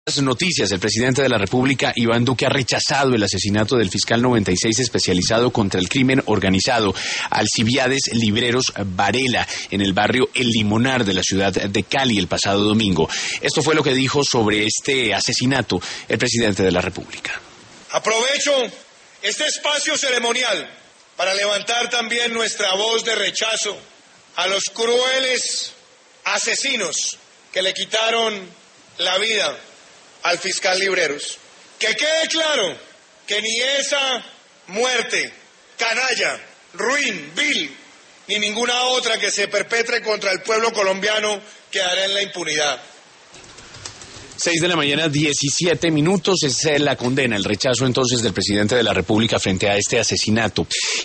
Noticias. El presidente de la República, Iván Duque, ha rechazado el asesinato del fiscal 96 especializado contra el crimen organizado, Alcibiades Libreros Varela, en el barrio El Limonar de la ciudad de Cali el pasado domingo. Esto fue lo que dijo sobre este asesinato el presidente de la República. Aprovecho este espacio ceremonial para levantar también nuestra voz de rechazo a los crueles asesinos que le quitaron la vida al fiscal Libreros. Que quede claro que ni esa muerte canalla, ruin, vil, ni ninguna otra que se perpetre contra el pueblo colombiano quedará en la impunidad. 6:17 a.m, es la condena, el rechazo entonces del presidente de la República frente a este asesinato.